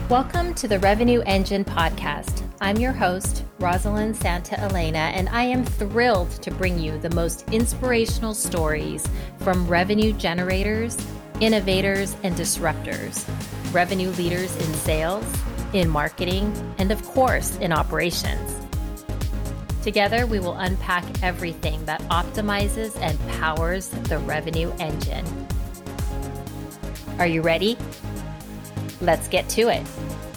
Welcome to the Revenue Engine podcast. I'm your host, Rosalind Santa Elena, and I am thrilled to bring you the most inspirational stories from revenue generators, innovators, and disruptors, revenue leaders in sales, in marketing, and of course, in operations. Together, we will unpack everything that optimizes and powers the revenue engine. Are you ready? Let's get to it.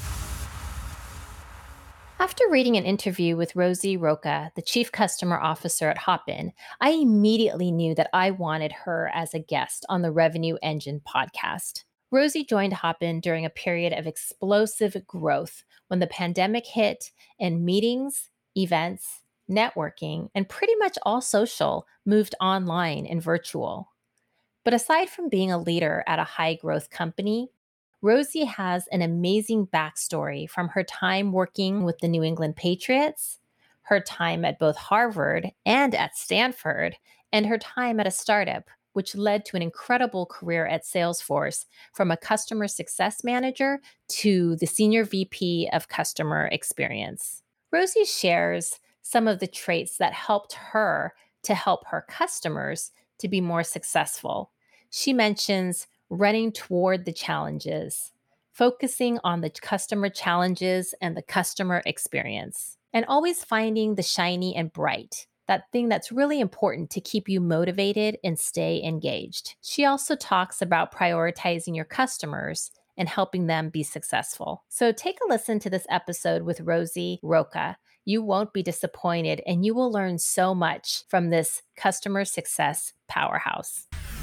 After reading an interview with Rosie Roca, the Chief Customer Officer at Hopin, I immediately knew that I wanted her as a guest on the Revenue Engine podcast. Rosie joined Hopin during a period of explosive growth when the pandemic hit and meetings, events, networking, and pretty much all social moved online and virtual. But aside from being a leader at a high-growth company, Rosie has an amazing backstory from her time working with the New England Patriots, her time at both Harvard and at Stanford, and her time at a startup, which led to an incredible career at Salesforce from a customer success manager to the senior VP of customer experience. Rosie shares some of the traits that helped her to help her customers to be more successful. She mentions running toward the challenges, focusing on the customer challenges and the customer experience, and always finding the shiny and bright, that thing that's really important to keep you motivated and stay engaged. She also talks about prioritizing your customers and helping them be successful. So take a listen to this episode with Rosie Roca. You won't be disappointed, and you will learn so much from this customer success powerhouse.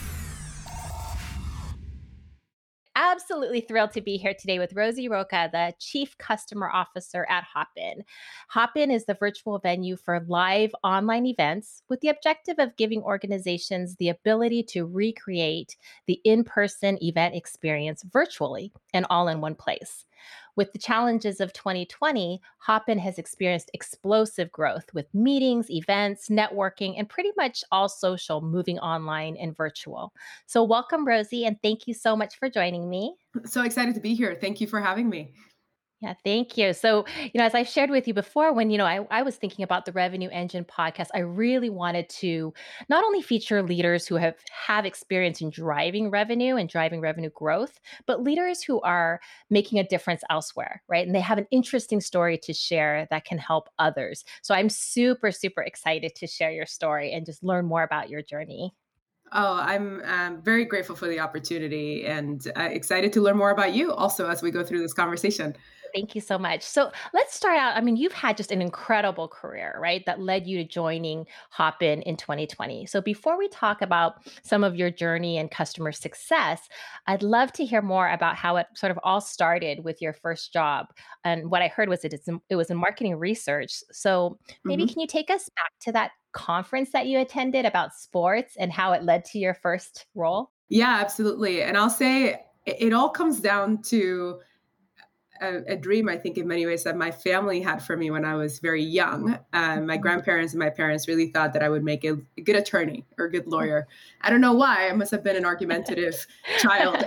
Absolutely thrilled to be here today with Rosie Roca, the Chief Customer Officer at Hopin. Hopin is the virtual venue for live online events with the objective of giving organizations the ability to recreate the in-person event experience virtually and all in one place. With the challenges of 2020, Hopin has experienced explosive growth with meetings, events, networking, and pretty much all social moving online and virtual. So welcome, Rosie, and thank you so much for joining me. So excited to be here. Thank you for having me. Yeah, thank you. So, as I shared with you before, when, I was thinking about the Revenue Engine podcast, I really wanted to not only feature leaders who have experience in driving revenue and driving revenue growth, but leaders who are making a difference elsewhere, right? And they have an interesting story to share that can help others. So I'm super, super excited to share your story and just learn more about your journey. Oh, I'm very grateful for the opportunity and excited to learn more about you also as we go through this conversation. Thank you so much. So let's start out. I mean, you've had just an incredible career, right? That led you to joining Hopin in 2020. So before we talk about some of your journey and customer success, I'd love to hear more about how it sort of all started with your first job. And what I heard was it was in marketing research. So maybe Mhm. can you take us back to that conference that you attended about sports and how it led to your first role? Yeah, absolutely. And I'll say it all comes down to a dream, I think, in many ways that my family had for me when I was very young. My grandparents and my parents really thought that I would make a good attorney or a good lawyer. I don't know why. I must have been an argumentative child.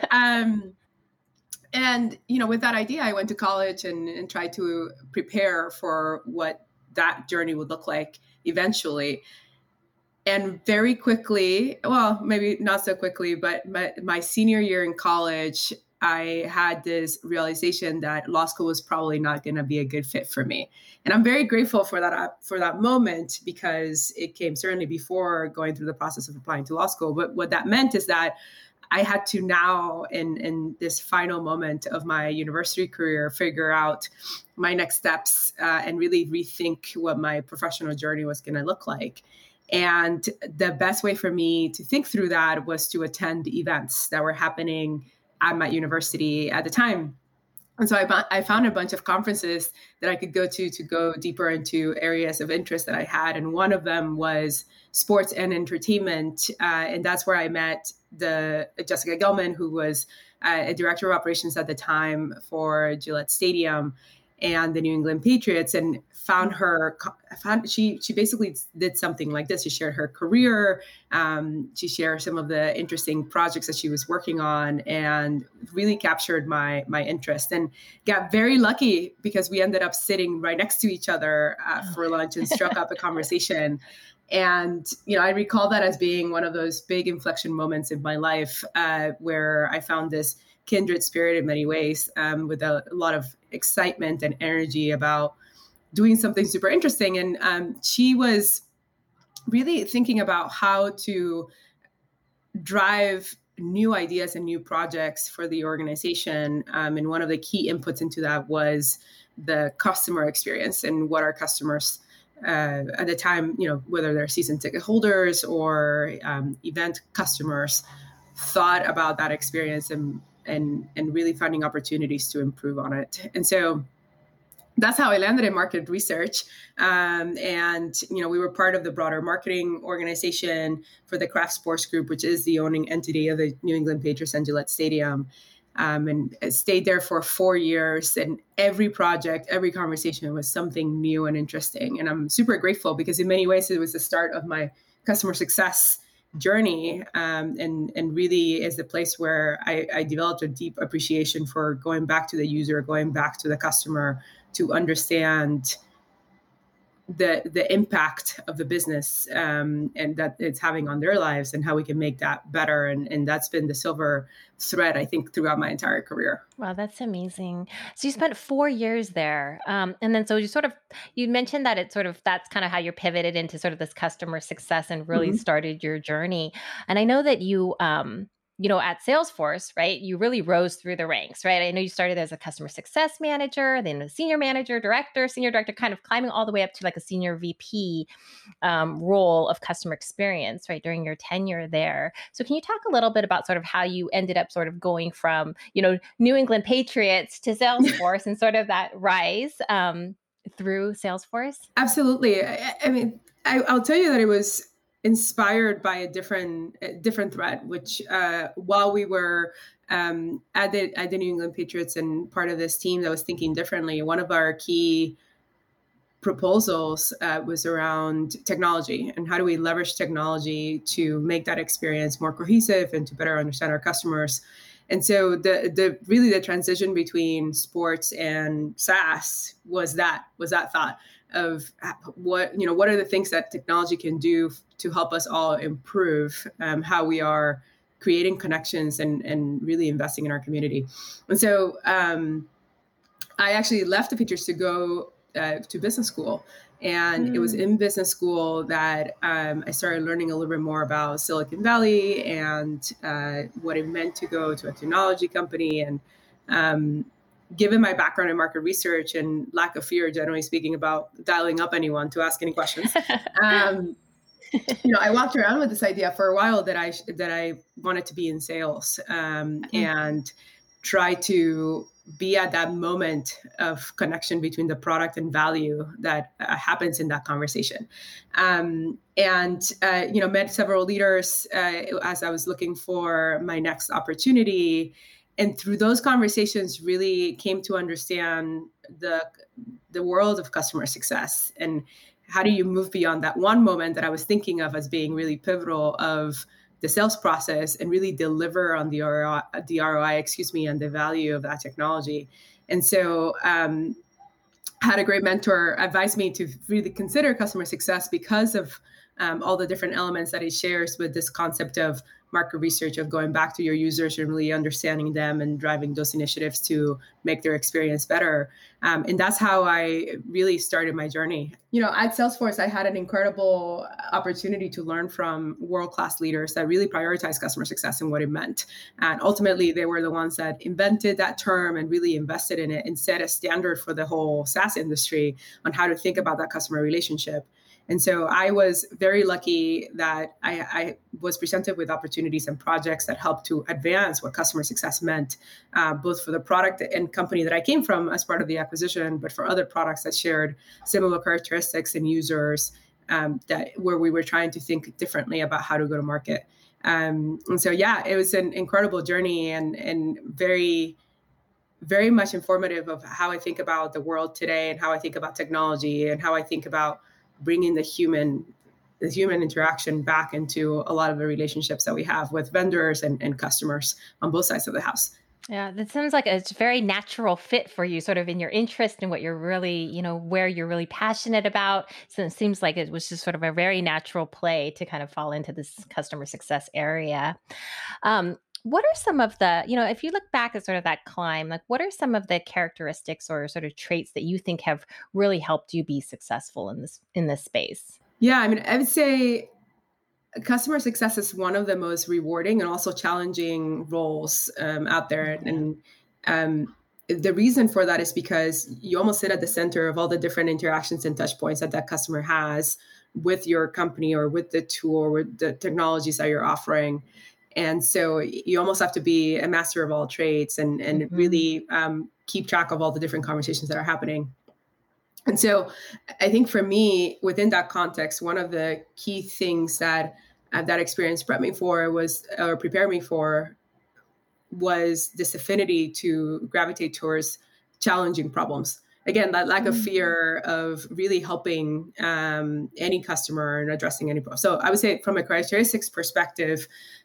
And with that idea, I went to college and tried to prepare for what that journey would look like eventually. And very quickly, well, maybe not so quickly, but my senior year in college, I had this realization that law school was probably not going to be a good fit for me. And I'm very grateful for that moment, because it came certainly before going through the process of applying to law school. But what that meant is that I had to now, in this final moment of my university career, figure out my next steps and really rethink what my professional journey was going to look like. And the best way for me to think through that was to attend events that were happening at my university at the time. And so I found a bunch of conferences that I could go to go deeper into areas of interest that I had. And one of them was sports and entertainment. And that's where I met Jessica Gelman, who was a director of operations at the time for Gillette Stadium. and the New England Patriots, and she basically did something like this. She shared her career. She shared some of the interesting projects that she was working on, and really captured my interest, and got very lucky because we ended up sitting right next to each other for lunch and struck up a conversation. And, I recall that as being one of those big inflection moments in my life where I found this kindred spirit in many ways, with a lot of excitement and energy about doing something super interesting. And she was really thinking about how to drive new ideas and new projects for the organization. And one of the key inputs into that was the customer experience and what our customers at the time, whether they're season ticket holders or event customers, thought about that experience and really finding opportunities to improve on it. And so that's how I landed in market research. And we were part of the broader marketing organization for the Kraft Sports Group, which is the owning entity of the New England Patriots and Gillette Stadium. And I stayed there for 4 years, and every project, every conversation was something new and interesting. And I'm super grateful because in many ways it was the start of my customer success journey, and really is the place where I developed a deep appreciation for going back to the user, going back to the customer to understand the impact of the business and that it's having on their lives, and how we can make that better. And that's been the silver thread, I think, throughout my entire career. Wow, that's amazing. So you spent 4 years there. And then so you mentioned that that's kind of how you pivoted into sort of this customer success and really started your journey. And I know that you, at Salesforce, right, you really rose through the ranks, right? I know you started as a customer success manager, then a senior manager, senior director, kind of climbing all the way up to like a senior VP role of customer experience, right, during your tenure there. So can you talk a little bit about sort of how you ended up sort of going from, New England Patriots to Salesforce and sort of that rise through Salesforce? Absolutely. I mean, I'll tell you that it was inspired by a different thread, which while we were at the New England Patriots and part of this team that was thinking differently, one of our key proposals was around technology and how do we leverage technology to make that experience more cohesive and to better understand our customers. And so the transition between sports and SaaS was that thought of what are the things that technology can do to help us all improve how we are creating connections and really investing in our community. And so I actually left the Patriots to go to business school. And it was in business school that I started learning a little bit more about Silicon Valley and what it meant to go to a technology company. And given my background in market research and lack of fear, generally speaking, about dialing up anyone to ask any questions, I walked around with this idea for a while that I wanted to be in sales and try to be at that moment of connection between the product and value that happens in that conversation. Met several leaders as I was looking for my next opportunity. And through those conversations, really came to understand the world of customer success and how do you move beyond that one moment that I was thinking of as being really pivotal of the sales process and really deliver on the ROI, and the value of that technology. And so had a great mentor advise me to really consider customer success because of all the different elements that it shares with this concept of market research, of going back to your users and really understanding them and driving those initiatives to make their experience better. And that's how I really started my journey. At Salesforce, I had an incredible opportunity to learn from world-class leaders that really prioritized customer success and what it meant. And ultimately, they were the ones that invented that term and really invested in it and set a standard for the whole SaaS industry on how to think about that customer relationship. And so I was very lucky that I was presented with opportunities and projects that helped to advance what customer success meant, both for the product and company that I came from as part of the acquisition, but for other products that shared similar characteristics and users where we were trying to think differently about how to go to market. And so, it was an incredible journey and very very much informative of how I think about the world today and how I think about technology and how I think about bringing the human interaction back into a lot of the relationships that we have with vendors and customers on both sides of the house. Yeah, that sounds like a very natural fit for you, sort of in your interest and what you're really, where you're really passionate about. So it seems like it was just sort of a very natural play to kind of fall into this customer success area. What are some of the, if you look back at sort of that climb, like what are some of the characteristics or sort of traits that you think have really helped you be successful in this space? Yeah, I mean, I would say customer success is one of the most rewarding and also challenging roles out there. Yeah. And the reason for that is because you almost sit at the center of all the different interactions and touch points that customer has with your company or with the tool or with the technologies that you're offering. And so you almost have to be a master of all trades and really keep track of all the different conversations that are happening. And so I think for me, within that context, one of the key things that that experience prepared me for was this affinity to gravitate towards challenging problems. Again, that lack of fear of really helping any customer and addressing any problem. So I would say from a characteristics perspective,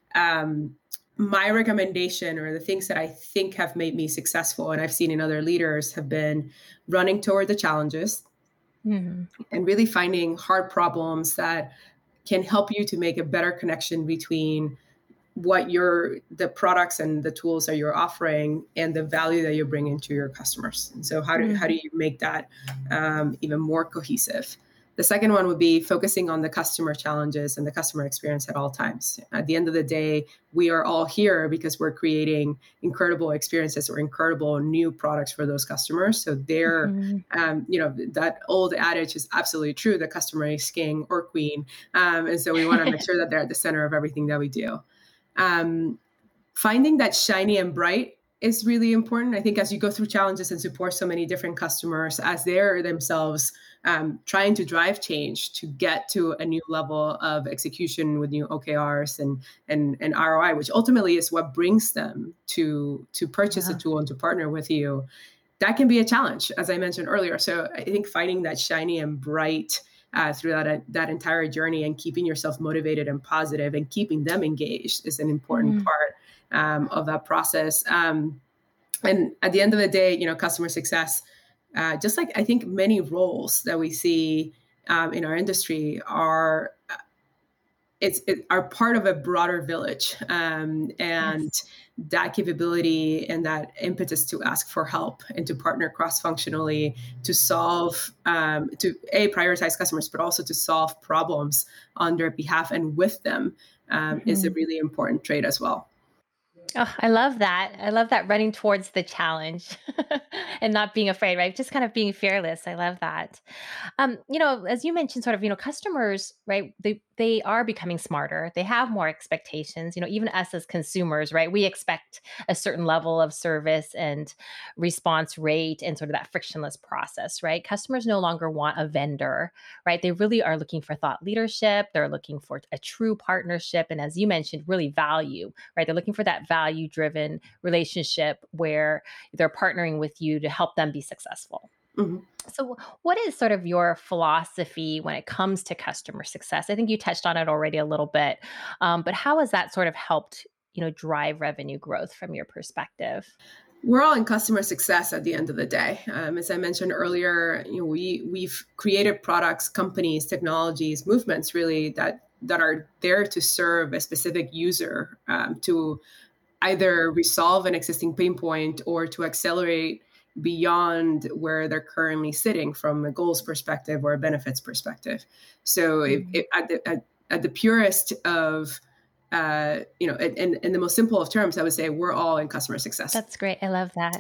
my recommendation or the things that I think have made me successful and I've seen in other leaders have been running toward the challenges and really finding hard problems that can help you to make a better connection between what the products and the tools that you're offering and the value that you bring into your customers. And so how do you make that even more cohesive? The second one would be focusing on the customer challenges and the customer experience at all times. At the end of the day, we are all here because we're creating incredible experiences or incredible new products for those customers. So they're, that old adage is absolutely true. The customer is king or queen. And so we want to make sure that they're at the center of everything that we do. Finding that shiny and bright is really important. I think as you go through challenges and support so many different customers as they're themselves trying to drive change to get to a new level of execution with new OKRs and ROI, which ultimately is what brings them to purchase a tool and to partner with you, that can be a challenge, as I mentioned earlier. So I think finding that shiny and bright through that entire journey and keeping yourself motivated and positive and keeping them engaged is an important part of that process. And at the end of the day, customer success, just like I think many roles that we see in our industry are part of a broader village, and that capability and that impetus to ask for help and to partner cross-functionally to solve, to prioritize customers, but also to solve problems on their behalf and with them is a really important trait as well. Oh, I love that. I love that running towards the challenge and not being afraid, right? Just kind of being fearless. I love that. As you mentioned, sort of, customers, right? They are becoming smarter. They have more expectations. Even us as consumers, right? We expect a certain level of service and response rate and sort of that frictionless process, right? Customers no longer want a vendor, right? They really are looking for thought leadership. They're looking for a true partnership. And as you mentioned, really value, right? They're looking for that value-driven relationship where they're partnering with you to help them be successful. So what is sort of your philosophy when it comes to customer success? I think you touched on it already a little bit, but how has that sort of helped, drive revenue growth from your perspective? We're all in customer success at the end of the day. As I mentioned earlier, we've created products, companies, technologies, movements really that are there to serve a specific user, to either resolve an existing pain point or to accelerate beyond where they're currently sitting from a goals perspective or a benefits perspective. So at the purest of, in the most simple of terms, I would say we're all in customer success. That's great. I love that.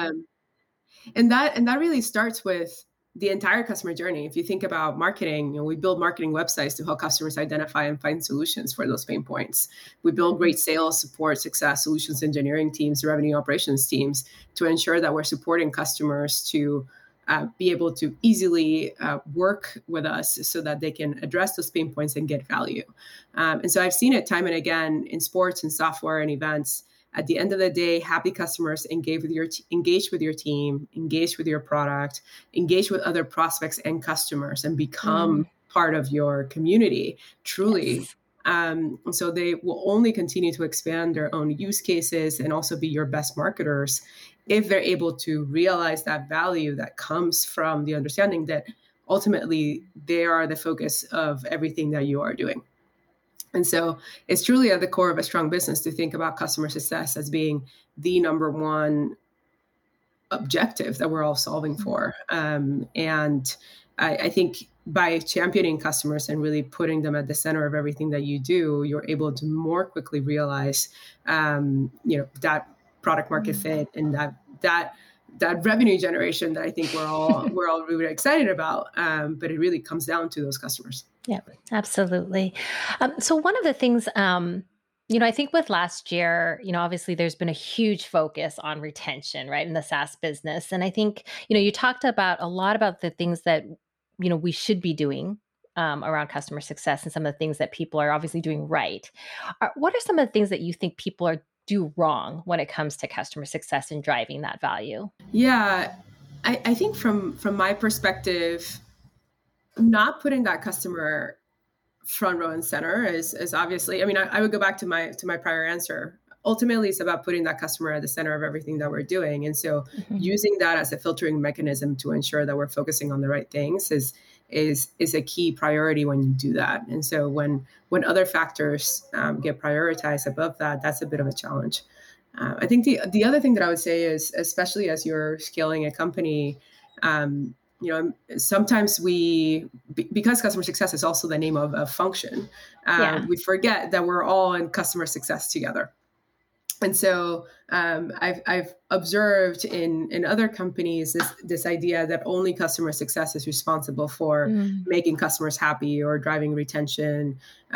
And that really starts with the entire customer journey. If you think about marketing, we build marketing websites to help customers identify and find solutions for those pain points. We build great sales, support, success, solutions engineering teams, revenue operations teams to ensure that we're supporting customers to be able to easily work with us so that they can address those pain points and get value. And so I've seen it time and again in sports and software and events. at the end of the day, happy customers engage with your team, engage with your product, engage with other prospects and customers, and become part of your community truly. Yes. So they will only continue to expand their own use cases and also be your best marketers if they're able to realize that value that comes from the understanding that ultimately they are the focus of everything that you are doing. And so it's truly at the core of a strong business to think about customer success as being the number one objective that we're all solving for. And I think by championing customers and really putting them at the center of everything that you do, you're able to more quickly realize, that product market fit and that revenue generation that I think we're all really excited about. But it really comes down to those customers. Yeah, absolutely. So one of the things, I think with last year, obviously there's been a huge focus on retention, right, in the SaaS business. And I think, you talked about a lot about the things that, we should be doing around customer success and some of the things that people are obviously doing right. What are some of the things that you think people do wrong when it comes to customer success and driving that value? Yeah, I think from my perspective, not putting that customer front row and center is obviously, I would go back to my prior answer. Ultimately, it's about putting that customer at the center of everything that we're doing. And so using that as a filtering mechanism to ensure that we're focusing on the right things is a key priority when you do that. And so when other factors get prioritized above that, that's a bit of a challenge. I think the other thing that I would say is, especially as you're scaling a company, sometimes because customer success is also the name of a function, we forget that we're all in customer success together. And so I've observed in other companies this idea that only customer success is responsible for making customers happy or driving retention,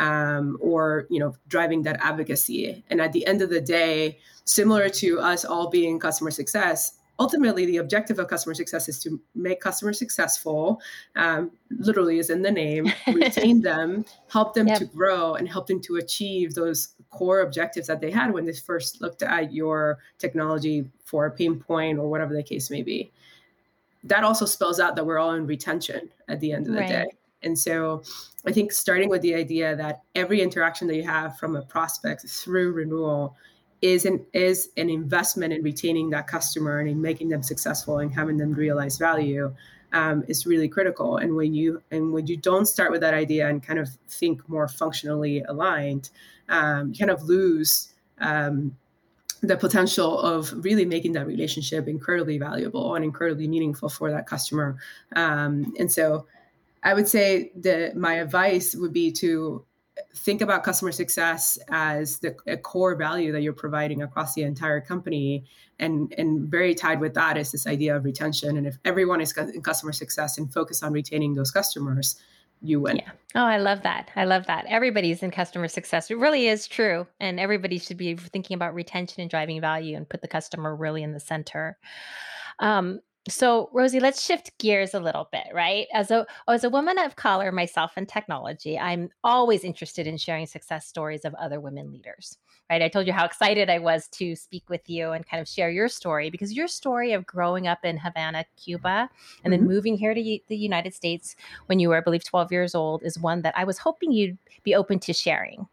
or driving that advocacy. And at the end of the day, similar to us all being customer success, ultimately the objective of customer success is to make customers successful, literally is in the name, retain them, help them to grow, and help them to achieve those core objectives that they had when they first looked at your technology for a pain point or whatever the case may be. That also spells out that we're all in retention at the end of the day. And so I think starting with the idea that every interaction that you have from a prospect through renewal is an investment in retaining that customer and in making them successful and having them realize value, is really critical. And when you don't start with that idea and kind of think more functionally aligned, you kind of lose the potential of really making that relationship incredibly valuable and incredibly meaningful for that customer. And so I would say that my advice would be to think about customer success as a core value that you're providing across the entire company. And very tied with that is this idea of retention. And if everyone is in customer success and focus on retaining those customers, you win. Yeah. Oh, I love that. I love that. Everybody's in customer success. It really is true. And everybody should be thinking about retention and driving value and put the customer really in the center. So Rosie, let's shift gears a little bit, right? As a woman of color myself in technology, I'm always interested in sharing success stories of other women leaders, right? I told you how excited I was to speak with you and kind of share your story, because your story of growing up in Havana, Cuba, and then moving here to the United States when you were, I believe, 12 years old is one that I was hoping you'd be open to sharing.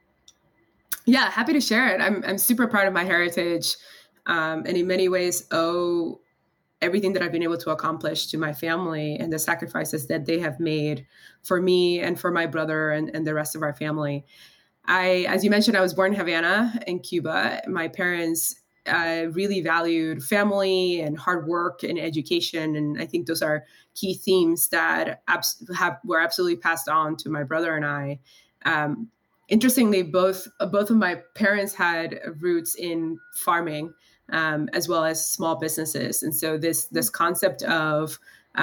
Yeah, happy to share it. I'm super proud of my heritage, and in many ways owe everything that I've been able to accomplish to my family and the sacrifices that they have made for me and for my brother and the rest of our family. As you mentioned, I was born in Havana in Cuba. My parents really valued family and hard work and education. And I think those are key themes that were absolutely passed on to my brother and I. Interestingly, both of my parents had roots in farming, as well as small businesses. And so this concept of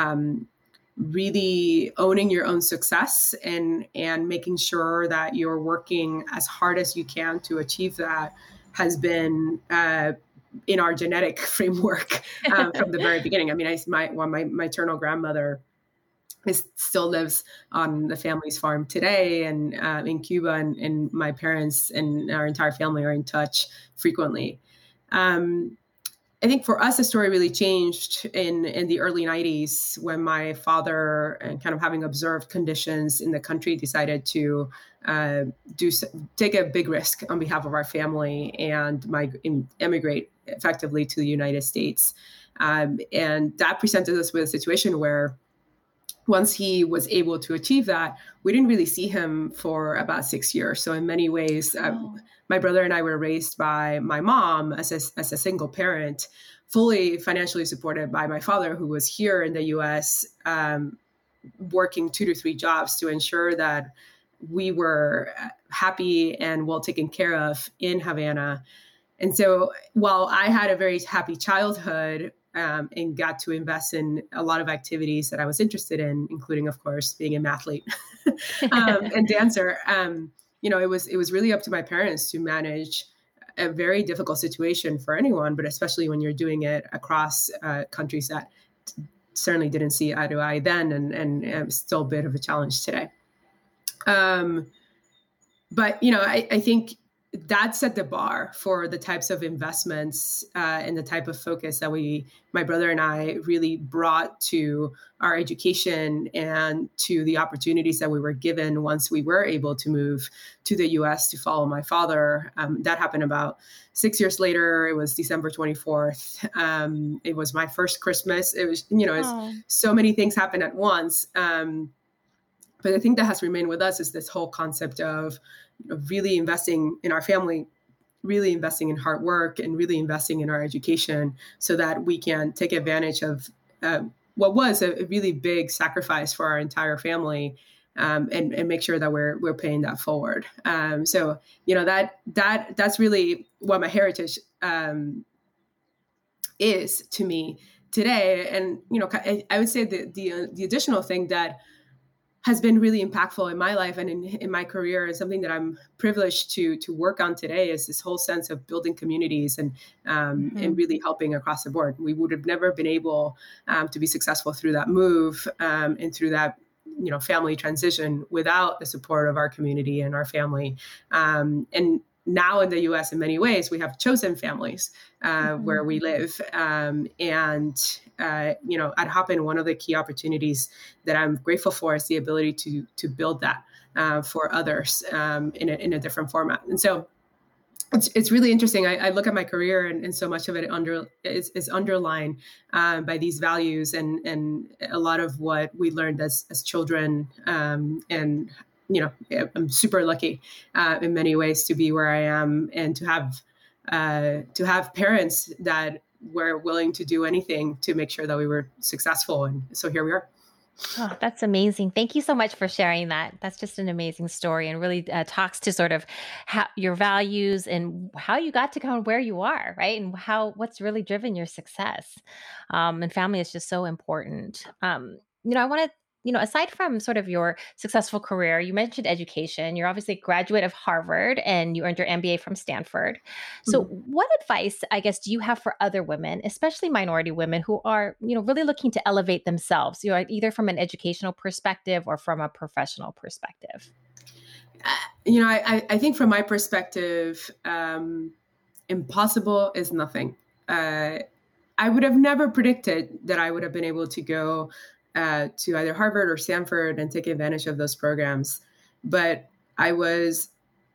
really owning your own success and making sure that you're working as hard as you can to achieve that has been in our genetic framework from the very beginning. I mean, my maternal grandmother still lives on the family's farm today, and in Cuba, and my parents and our entire family are in touch frequently. I think for us, the story really changed in the early 90s when my father, and kind of having observed conditions in the country, decided to uh, take a big risk on behalf of our family and emigrate effectively to the United States. And that presented us with a situation where once he was able to achieve that, we didn't really see him for about 6 years. So in many ways, my brother and I were raised by my mom as a single parent, fully financially supported by my father, who was here in the U.S., working 2 to 3 jobs to ensure that we were happy and well taken care of in Havana. And so while I had a very happy childhood, and got to invest in a lot of activities that I was interested in, including, of course, being an athlete and dancer, it was really up to my parents to manage a very difficult situation for anyone, but especially when you're doing it across countries that certainly didn't see eye to eye then, and still a bit of a challenge today. But I think that set the bar for the types of investments and the type of focus that my brother and I, really brought to our education and to the opportunities that we were given once we were able to move to the U.S. to follow my father. That happened about 6 years later. It was December 24th. It was my first Christmas. It was, so many things happened at once. But the thing that has remained with us is this whole concept of really investing in our family, really investing in hard work, and really investing in our education so that we can take advantage of what was a really big sacrifice for our entire family, and make sure that we're paying that forward. So that's really what my heritage is to me today. And I would say the additional thing that has been really impactful in my life and in my career, and something that I'm privileged to work on today, is this whole sense of building communities and really helping across the board. We would have never been able to be successful through that move and through that family transition without the support of our community and our family. And now in the U.S., in many ways, we have chosen families where we live. At Hopin, one of the key opportunities that I'm grateful for is the ability to build that for others in a different format. And so it's really interesting. I look at my career, and so much of it is underlined by these values and a lot of what we learned as children. And I'm super lucky in many ways to be where I am, and to have parents that were willing to do anything to make sure that we were successful. And so here we are. Oh, that's amazing. Thank you so much for sharing that. That's just an amazing story, and really talks to sort of how your values and how you got to kind of where you are, right? And what's really driven your success. And family is just so important. I want to, aside from sort of your successful career, you mentioned education. You're obviously a graduate of Harvard and you earned your MBA from Stanford. So, what advice, I guess, do you have for other women, especially minority women who are, really looking to elevate themselves, either from an educational perspective or from a professional perspective? I think from my perspective, impossible is nothing. I would have never predicted that I would have been able to go to either Harvard or Stanford and take advantage of those programs. But I was,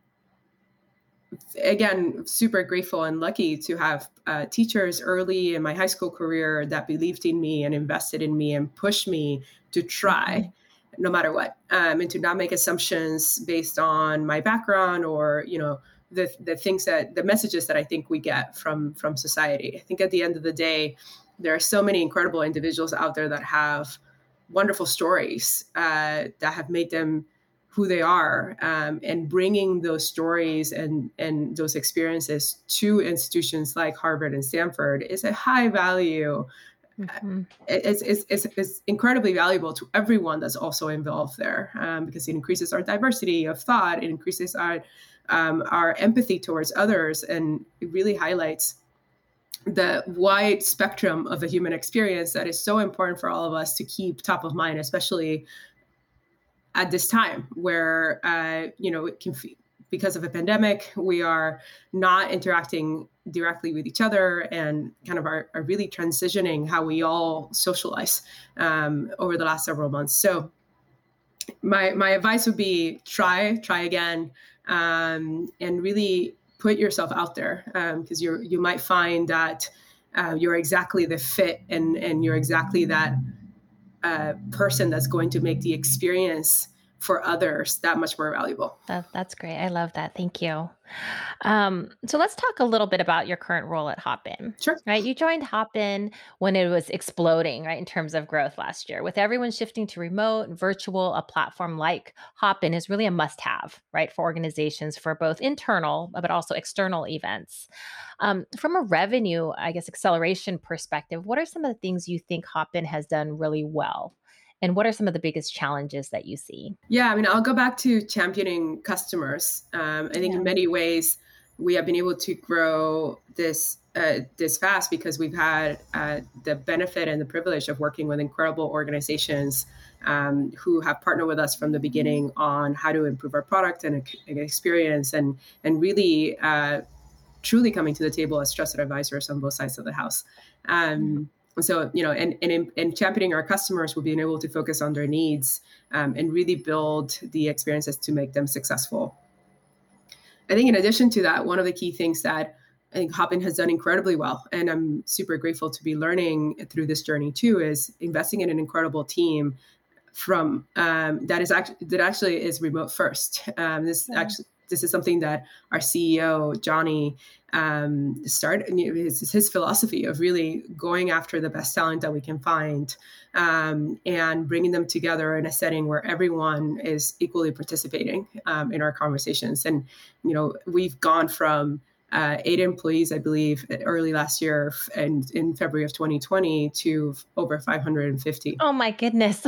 again, super grateful and lucky to have teachers early in my high school career that believed in me and invested in me and pushed me to try no matter what, and to not make assumptions based on my background or, the messages that I think we get from society. I think at the end of the day, there are so many incredible individuals out there that have wonderful stories that have made them who they are, and bringing those stories and those experiences to institutions like Harvard and Stanford is a high value. It's incredibly valuable to everyone that's also involved there, because it increases our diversity of thought, it increases our empathy towards others, and it really highlights the wide spectrum of the human experience that is so important for all of us to keep top of mind, especially at this time where, it can because of a pandemic, we are not interacting directly with each other and kind of are really transitioning how we all socialize over the last several months. So my advice would be try again, and really put yourself out there, because you might find that you're exactly the fit, and you're exactly that person that's going to make the experience for others that much more valuable. That's great. I love that. Thank you. So let's talk a little bit about your current role at Hopin. Sure. Right, you joined Hopin when it was exploding, right, in terms of growth last year. With everyone shifting to remote and virtual, a platform like Hopin is really a must-have, right, for organizations for both internal but also external events. From a revenue, I guess, acceleration perspective, what are some of the things you think Hopin has done really well? And what are some of the biggest challenges that you see? Yeah, I mean, I'll go back to championing customers. I think Yeah. in many ways we have been able to grow this fast because we've had the benefit and the privilege of working with incredible organizations who have partnered with us from the beginning on how to improve our product and experience, and really truly coming to the table as trusted advisors on both sides of the house. So, and championing our customers, we've been able to focus on their needs, and really build the experiences to make them successful. I think in addition to that, one of the key things that I think Hopin has done incredibly well, and I'm super grateful to be learning through this journey too, is investing in an incredible team from that actually is remote first. This is something that our CEO Johnny started. It's his philosophy of really going after the best talent that we can find, and bringing them together in a setting where everyone is equally participating in our conversations. And we've gone from 8 employees, I believe, early last year and in February of 2020 to over 550. Oh my goodness.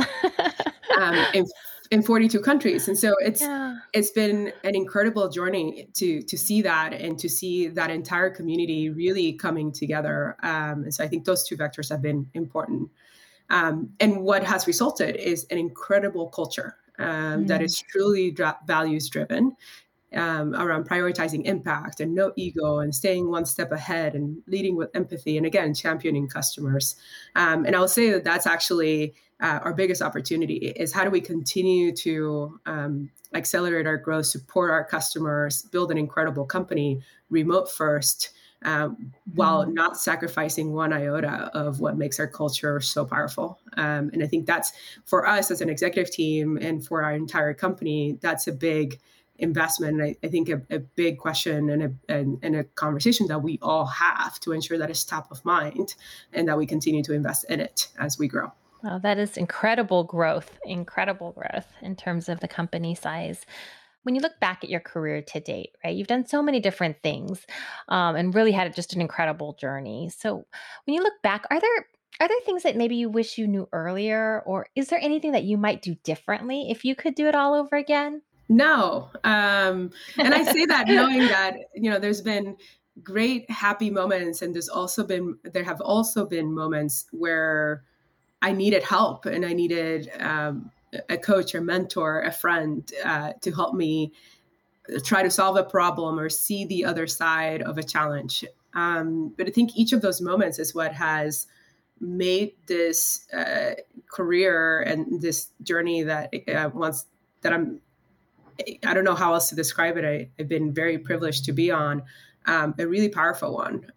In 42 countries. And so Yeah. it's been an incredible journey to see that, and to see that entire community really coming together. And so I think those two vectors have been important. And what has resulted is an incredible culture that is truly values driven, around prioritizing impact and no ego, and staying one step ahead, and leading with empathy, and again, championing customers. And I'll say that that's actually our biggest opportunity, is how do we continue to accelerate our growth, support our customers, build an incredible company, remote first, while not sacrificing one iota of what makes our culture so powerful. And I think that's, for us as an executive team and for our entire company, that's a big investment. And I think a big question and a conversation that we all have to ensure that it's top of mind, and that we continue to invest in it as we grow. Wow, that is incredible growth in terms of the company size. When you look back at your career to date, right, you've done so many different things, and really had just an incredible journey. So when you look back, are there things that maybe you wish you knew earlier, or is there anything that you might do differently if you could do it all over again? No. And I say that knowing that, there's been great happy moments, and there have also been moments where I needed help, and I needed a coach or mentor, a friend, to help me try to solve a problem or see the other side of a challenge. But I think each of those moments is what has made this career and this journey that I don't know how else to describe it. I've been very privileged to be on a really powerful one.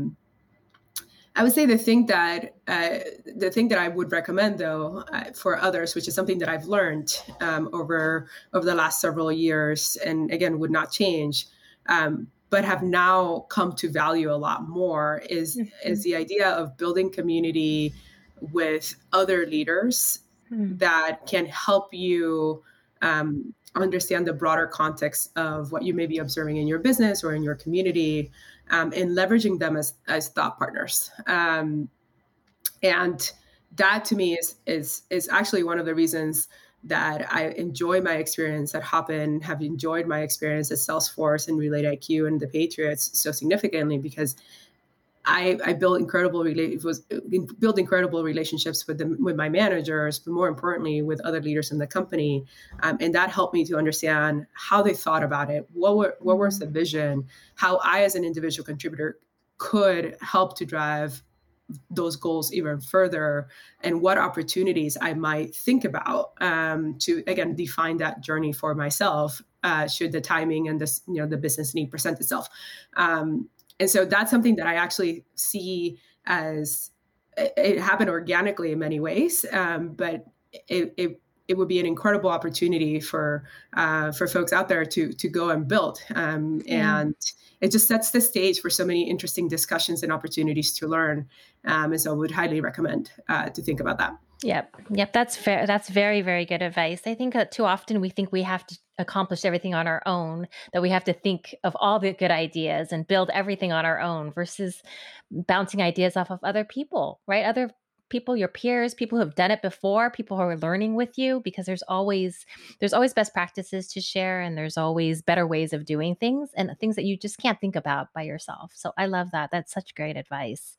I would say the thing that I would recommend, though, for others, which is something that I've learned over the last several years, and again would not change, but have now come to value a lot more, is the idea of building community with other leaders that can help you understand the broader context of what you may be observing in your business or in your community, and leveraging them as thought partners. And that to me is actually one of the reasons that I enjoy my experience at Hopin, have enjoyed my experience at Salesforce and RelateIQ and the Patriots so significantly, because I built incredible relationships with my managers, but more importantly, with other leaders in the company, and that helped me to understand how they thought about it, what was the vision, how I, as an individual contributor, could help to drive those goals even further, and what opportunities I might think about to again define that journey for myself. Should the timing and this, the business need present itself. And so that's something that I actually see as it happened organically in many ways, but it would be an incredible opportunity for folks out there to go and build. And it just sets the stage for so many interesting discussions and opportunities to learn. And so I would highly recommend to think about that. Yep. That's fair. That's very, very good advice. I think too often we think we have to accomplish everything on our own, that we have to think of all the good ideas and build everything on our own versus bouncing ideas off of other people, right? Other people, your peers, people who have done it before, people who are learning with you, because there's always best practices to share, and there's always better ways of doing things and things that you just can't think about by yourself. So I love that. That's such great advice.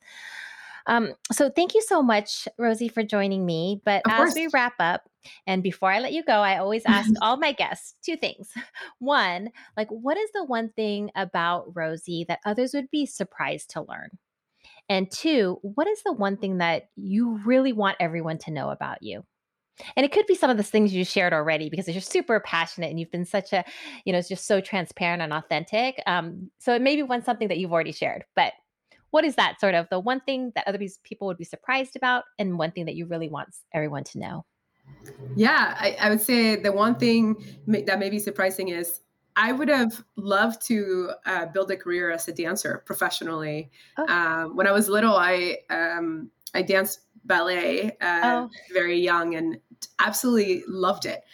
So thank you so much, Rosie, for joining me. But as we wrap up, and before I let you go, I always ask all my guests two things. One, like, what is the one thing about Rosie that others would be surprised to learn? And two, what is the one thing that you really want everyone to know about you? And it could be some of the things you shared already, because you're super passionate and you've been such a, it's just so transparent and authentic. So it may be something that you've already shared, but what is that sort of the one thing that other people would be surprised about, and one thing that you really want everyone to know? Yeah, I would say the one thing that may be surprising is I would have loved to build a career as a dancer professionally. When I was little, I danced ballet very young and absolutely loved it.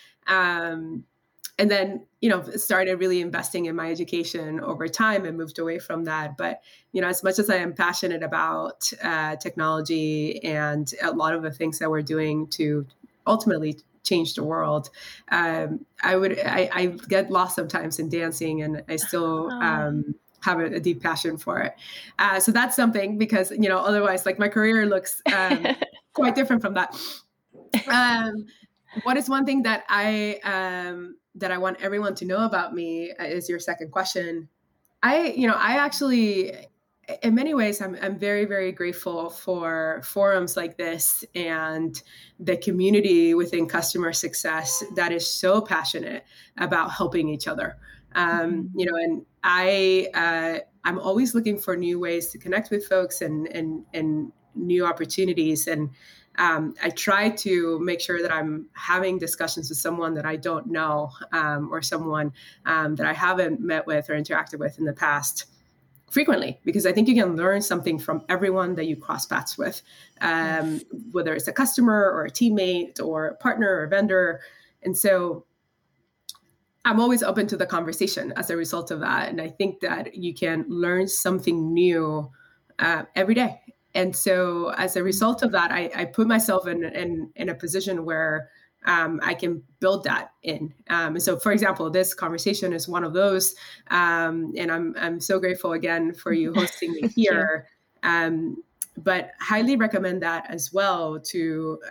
And then, started really investing in my education over time and moved away from that. But, as much as I am passionate about technology and a lot of the things that we're doing to ultimately change the world, I get lost sometimes in dancing, and I still have a deep passion for it. So that's something, because, otherwise, like, my career looks quite different from that. What is one thing that I want everyone to know about me is your second question. I actually, in many ways, I'm very, very grateful for forums like this and the community within customer success that is so passionate about helping each other. And I'm always looking for new ways to connect with folks and new opportunities. And I try to make sure that I'm having discussions with someone that I don't know, or someone that I haven't met with or interacted with in the past frequently, because I think you can learn something from everyone that you cross paths with, whether it's a customer or a teammate or a partner or a vendor. And so I'm always open to the conversation as a result of that. And I think that you can learn something new every day. And so as a result of that, I put myself in a position where I can build that in. And so, for example, this conversation is one of those. And I'm so grateful again for you hosting me here. But highly recommend that as well to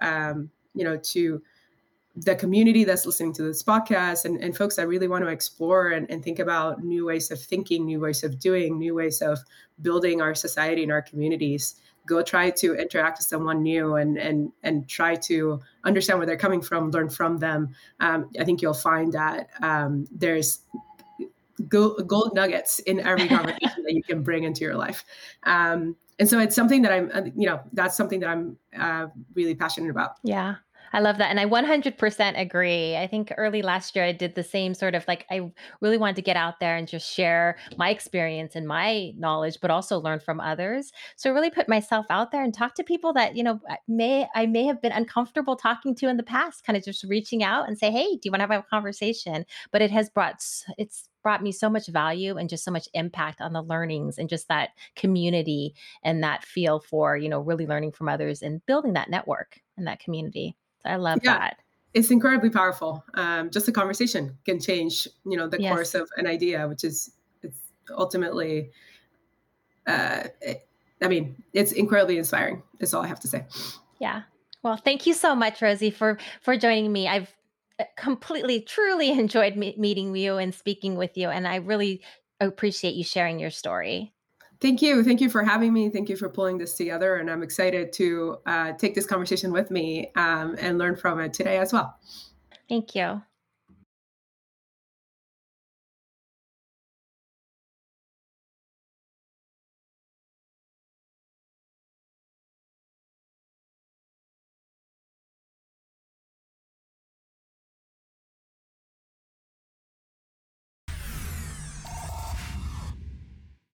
the community that's listening to this podcast, and folks that really want to explore and think about new ways of thinking, new ways of doing, new ways of building our society and our communities. Go try to interact with someone new and try to understand where they're coming from, learn from them. I think you'll find that there's gold nuggets in every conversation that you can bring into your life. And so it's something that that's something that I'm really passionate about. Yeah. I love that. And I 100% agree. I think early last year, I did the same sort of, like, I really wanted to get out there and just share my experience and my knowledge, but also learn from others. So really put myself out there and talk to people that, I may have been uncomfortable talking to in the past, kind of just reaching out and say, hey, do you want to have a conversation? But it's brought me so much value and just so much impact on the learnings and just that community and that feel for, really learning from others and building that network and that community. So I love that. It's incredibly powerful. Just a conversation can change, the course of an idea, which is, it's ultimately, I mean, it's incredibly inspiring. That's all I have to say. Yeah. Well, thank you so much, Rosie, for joining me. I've completely, truly enjoyed meeting you and speaking with you, and I really appreciate you sharing your story. Thank you. Thank you for having me. Thank you for pulling this together. And I'm excited to take this conversation with me and learn from it today as well. Thank you.